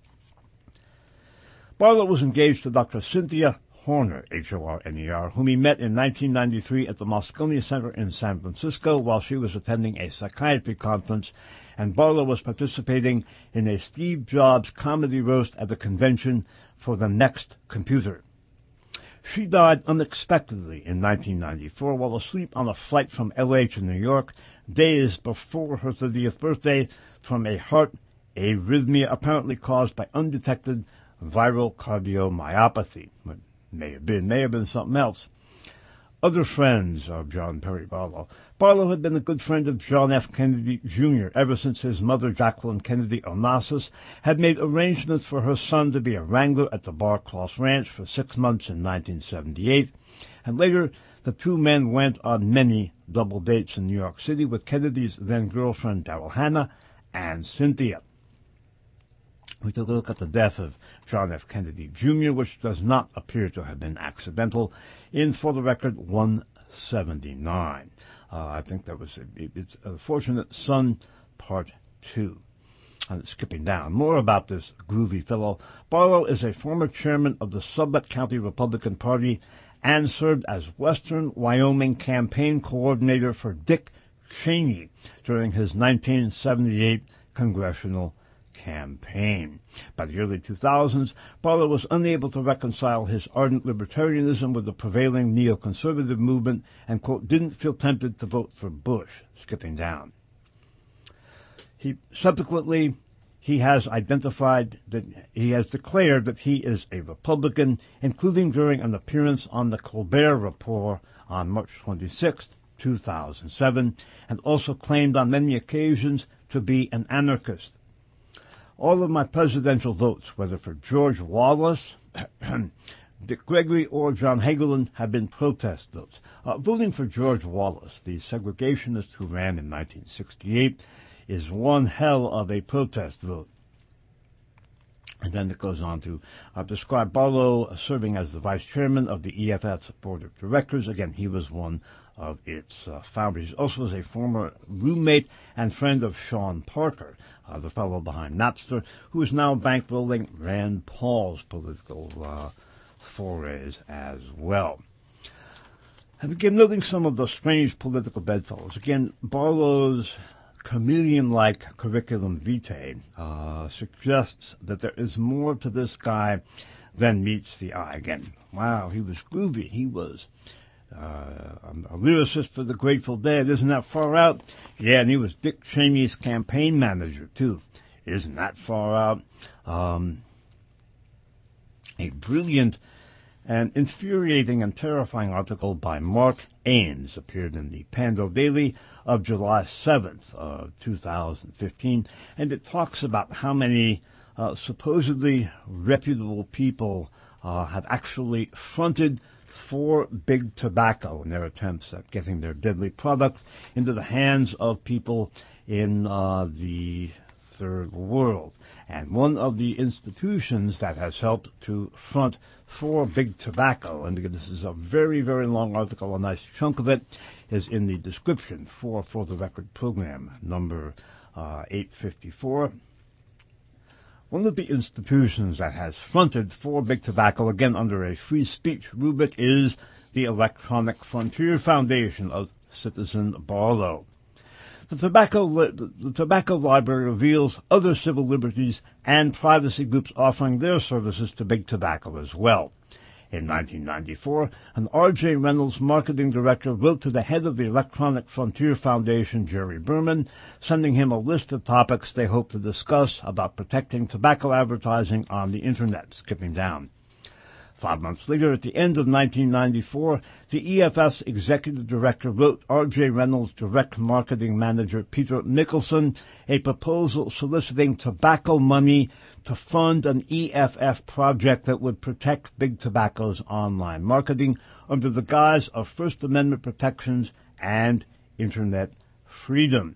Barlow was engaged to Doctor Cynthia Horner, H O R N E R, whom he met in nineteen ninety-three at the Moscone Center in San Francisco while she was attending a psychiatry conference, and Barlow was participating in a Steve Jobs comedy roast at the convention for the Next Computer. She died unexpectedly in nineteen ninety-four while asleep on a flight from L A to New York, days before her thirtieth birthday, from a heart arrhythmia apparently caused by undetected viral cardiomyopathy. May have been, may have been something else. Other friends of John Perry Barlow. Barlow had been a good friend of John F. Kennedy, Junior ever since his mother, Jacqueline Kennedy Onassis, had made arrangements for her son to be a wrangler at the Bar Cross Ranch for six months in nineteen seventy-eight, and later the two men went on many double dates in New York City with Kennedy's then-girlfriend, Daryl Hannah, and Cynthia. We took a look at the death of John F. Kennedy, Junior, which does not appear to have been accidental, in, for the record, one seventy-nine. Uh, I think that was, a, it's a Fortunate Son, Part two. Uh, skipping down. More about this groovy fellow. Barlow is a former chairman of the Sublette County Republican Party and served as Western Wyoming campaign coordinator for Dick Cheney during his nineteen seventy-eight congressional campaign. By the early two thousands, Barlow was unable to reconcile his ardent libertarianism with the prevailing neoconservative movement and, quote, didn't feel tempted to vote for Bush, skipping down. He subsequently, he has identified that he has declared that he is a Republican, including during an appearance on the Colbert Report on March twenty-sixth, two thousand seven, and also claimed on many occasions to be an anarchist. All of my presidential votes, whether for George Wallace, Dick Gregory, or John Hagelin, have been protest votes. Uh, voting for George Wallace, the segregationist who ran in nineteen sixty-eight, is one hell of a protest vote. And then it goes on to uh, describe Barlow serving as the vice chairman of the E F F's board of directors. Again, he was one of its uh, founders. He also was a former roommate and friend of Sean Parker, uh, the fellow behind Napster, who is now bankrolling Rand Paul's political uh, forays as well. And again, noting some of the strange political bedfellows. Again, Barlow's chameleon-like curriculum vitae uh, suggests that there is more to this guy then meets the eye again. Wow, he was groovy. He was uh, a lyricist for the Grateful Dead. Isn't that far out? Yeah, and he was Dick Cheney's campaign manager, too. Isn't that far out? Um, a brilliant and infuriating and terrifying article by Mark Ames appeared in the Pando Daily of July seventh, uh, two thousand fifteen, and it talks about how many uh, supposedly reputable people uh, have actually fronted for Big Tobacco in their attempts at getting their deadly product into the hands of people in uh, the third world. And one of the institutions that has helped to front for Big Tobacco, and this is a very, very long article, a nice chunk of it is in the description for For the Record program, number uh, eight fifty-four. One of the institutions that has fronted for Big Tobacco, again under a free speech rubric, is the Electronic Frontier Foundation of Citizen Barlow. The tobacco, li- the Tobacco Library reveals other civil liberties and privacy groups offering their services to Big Tobacco as well. In nineteen ninety-four, an R J Reynolds marketing director wrote to the head of the Electronic Frontier Foundation, Jerry Berman, sending him a list of topics they hope to discuss about protecting tobacco advertising on the Internet. Skipping down. Five months later, at the end of nineteen ninety-four, the E F F's executive director wrote R J Reynolds' direct marketing manager, Peter Mickelson, a proposal soliciting tobacco money to fund an E F F project that would protect Big Tobacco's online marketing under the guise of First Amendment protections and Internet freedom.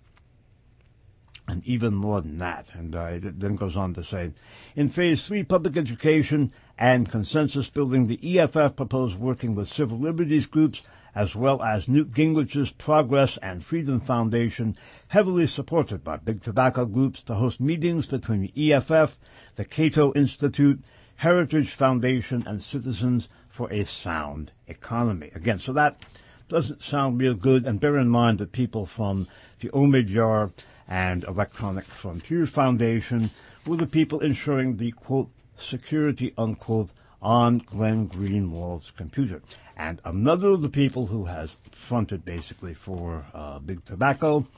And even more than that. And uh, it then goes on to say, in Phase three, Public Education and Consensus Building, the E F F proposed working with civil liberties groups as well as Newt Gingrich's Progress and Freedom Foundation, heavily supported by Big Tobacco groups, to host meetings between the E F F, the Cato Institute, Heritage Foundation, and Citizens for a Sound Economy. Again, so that doesn't sound real good, and bear in mind that people from the Omidyar and Electronic Frontier Foundation were the people ensuring the, quote, security, unquote, on Glenn Greenwald's computer. And another of the people who has fronted basically for uh, Big Tobacco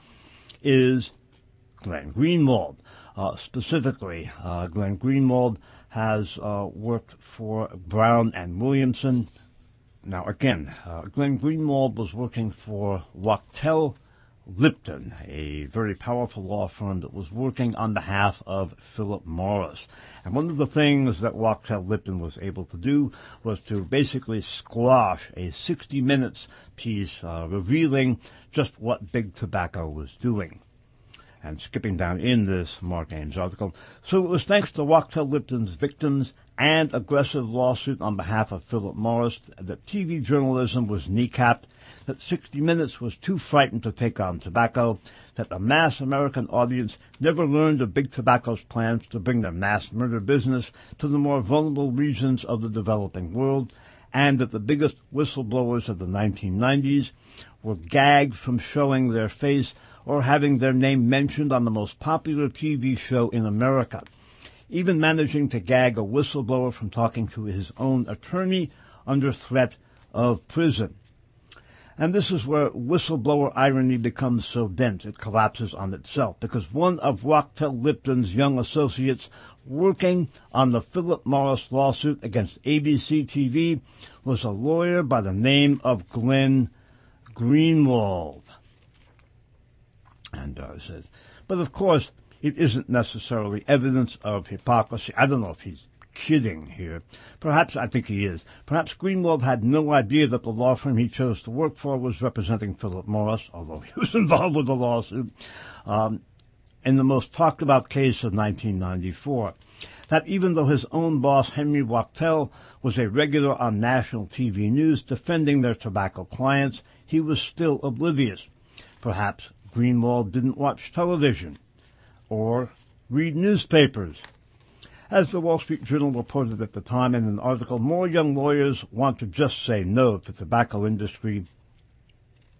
is Glenn Greenwald. Uh, specifically, uh, Glenn Greenwald has uh, worked for Brown and Williamson. Now again, uh, Glenn Greenwald was working for Wachtell Lipton, a very powerful law firm that was working on behalf of Philip Morris. And one of the things that Wachtell Lipton was able to do was to basically squash a sixty minutes piece uh, revealing just what Big Tobacco was doing. And skipping down in this Mark Ames article, so it was thanks to Wachtell Lipton's victims and aggressive lawsuit on behalf of Philip Morris that T V journalism was kneecapped, that sixty minutes was too frightened to take on tobacco, that the mass American audience never learned of Big Tobacco's plans to bring their mass murder business to the more vulnerable regions of the developing world, and that the biggest whistleblowers of the nineteen nineties were gagged from showing their face or having their name mentioned on the most popular T V show in America, even managing to gag a whistleblower from talking to his own attorney under threat of prison. And this is where whistleblower irony becomes so dense it collapses on itself, because one of Wachtell Lipton's young associates working on the Philip Morris lawsuit against A B C T V was a lawyer by the name of Glenn Greenwald. And uh, says, but of course, it isn't necessarily evidence of hypocrisy. I don't know if he's kidding here. Perhaps, I think he is. Perhaps Greenwald had no idea that the law firm he chose to work for was representing Philip Morris, although he was involved with the lawsuit, um, in the most talked about case of nineteen ninety-four. That even though his own boss, Henry Wachtell, was a regular on national T V news defending their tobacco clients, he was still oblivious. Perhaps Greenwald didn't watch television or read newspapers. As the Wall Street Journal reported at the time in an article, more young lawyers want to just say no to the tobacco industry.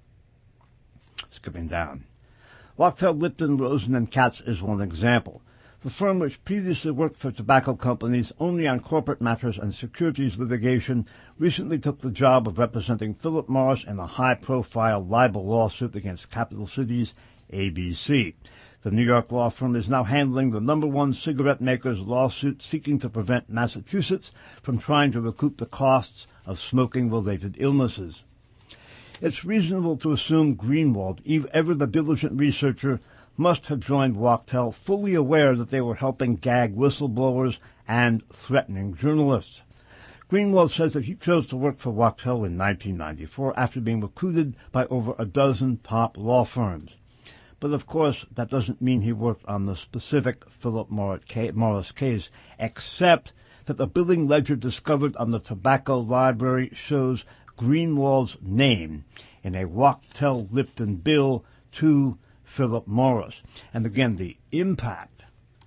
Skipping down. Wachtell, Lipton, Rosen, and Katz is one example. The firm, which previously worked for tobacco companies only on corporate matters and securities litigation, recently took the job of representing Philip Morris in a high-profile libel lawsuit against Capital Cities A B C. The New York law firm is now handling the number one cigarette maker's lawsuit seeking to prevent Massachusetts from trying to recoup the costs of smoking-related illnesses. It's reasonable to assume Greenwald, ever the diligent researcher, must have joined Wachtell fully aware that they were helping gag whistleblowers and threatening journalists. Greenwald says that he chose to work for Wachtell in nineteen ninety-four after being recruited by over a dozen top law firms. But of course, that doesn't mean he worked on the specific Philip Morris case, except that the billing ledger discovered on the tobacco library shows Greenwald's name in a Wachtell-Lipton bill to Philip Morris. And again, the impact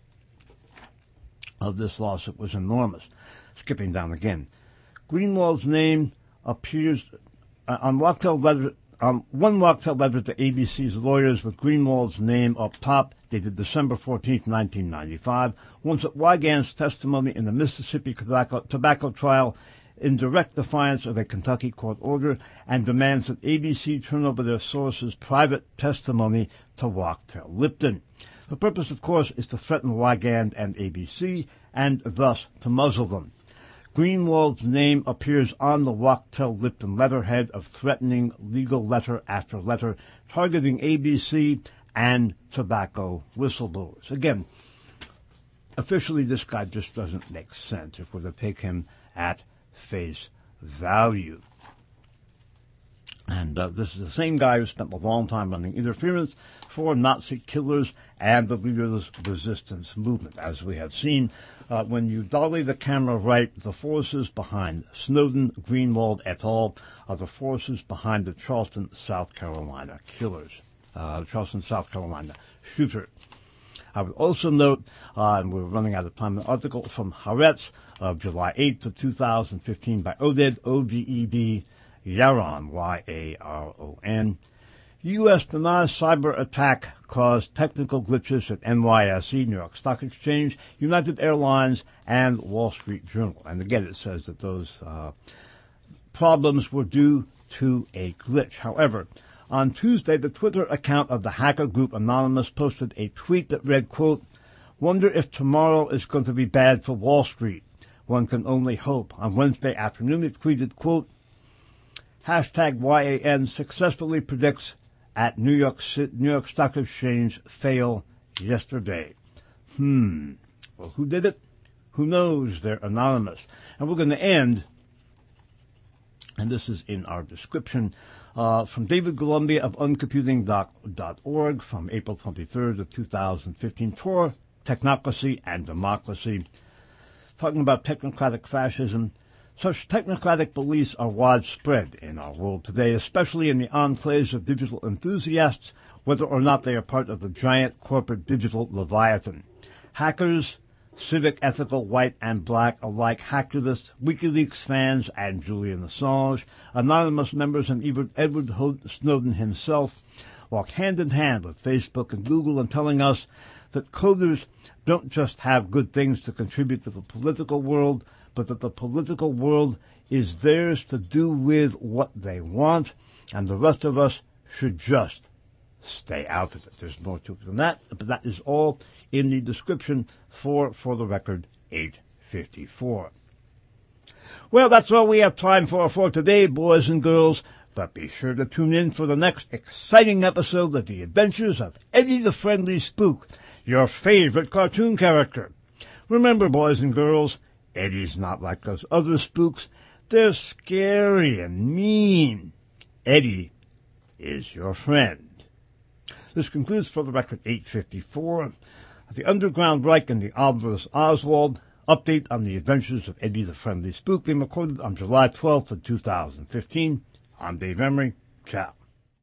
of this lawsuit was enormous. Skipping down again. Greenwald's name appears uh, on Wachtell letter, um, one Wachtell letter to A B C's lawyers with Greenwald's name up top, dated December fourteenth, nineteen ninety-five, warns that Wygand's testimony in the Mississippi tobacco, tobacco trial in direct defiance of a Kentucky court order, and demands that A B C turn over their sources' private testimony to Wachtell-Lipton. The purpose, of course, is to threaten Wygand and A B C, and thus to muzzle them. Greenwald's name appears on the Wachtell-Lipton letterhead of threatening legal letter after letter, targeting A B C and tobacco whistleblowers. Again, officially this guy just doesn't make sense if we're to take him at face value. And uh, this is the same guy who spent a long time running interference for Nazi killers and the leaderless resistance movement. As we have seen, uh, when you dolly the camera right, the forces behind Snowden, Greenwald et al. Are the forces behind the Charleston, South Carolina killers, uh, Charleston, South Carolina shooter. I would also note, uh, and we're running out of time, an article from Haaretz of July eighth of two thousand fifteen by Oded, O D E D, Yaron, Y A R O N. U S denies cyber attack caused technical glitches at N Y S E, New York Stock Exchange, United Airlines, and Wall Street Journal. And again, it says that those uh, problems were due to a glitch. However, on Tuesday, the Twitter account of the hacker group Anonymous posted a tweet that read, quote, "Wonder if tomorrow is going to be bad for Wall Street. One can only hope." On Wednesday afternoon, it tweeted, quote, hashtag Y A N successfully predicts at New York New York Stock Exchange fail yesterday. Hmm. Well, who did it? Who knows? They're anonymous. And we're going to end, and this is in our description, uh, from David Columbia of uncomputing dot org from April twenty-third of two thousand fifteen, Torah, Technocracy and Democracy, talking about technocratic fascism. Such technocratic beliefs are widespread in our world today, especially in the enclaves of digital enthusiasts, whether or not they are part of the giant corporate digital leviathan. Hackers, civic, ethical, white and black alike, hacktivists, WikiLeaks fans, and Julian Assange, anonymous members, and even Edward Snowden himself walk hand in hand with Facebook and Google in telling us that coders don't just have good things to contribute to the political world, but that the political world is theirs to do with what they want, and the rest of us should just stay out of it. There's more to it than that, but that is all in the description for, for the record, eight fifty-four. Well, that's all we have time for for today, boys and girls, but be sure to tune in for the next exciting episode of The Adventures of Eddie the Friendly Spook, your favorite cartoon character. Remember, boys and girls, Eddie's not like those other spooks. They're scary and mean. Eddie is your friend. This concludes For the Record eight fifty-four. The Underground Reich and the Obverse Oswald. Update on the adventures of Eddie the Friendly Spook being recorded on July twelfth of two thousand fifteen. I'm Dave Emery. Ciao.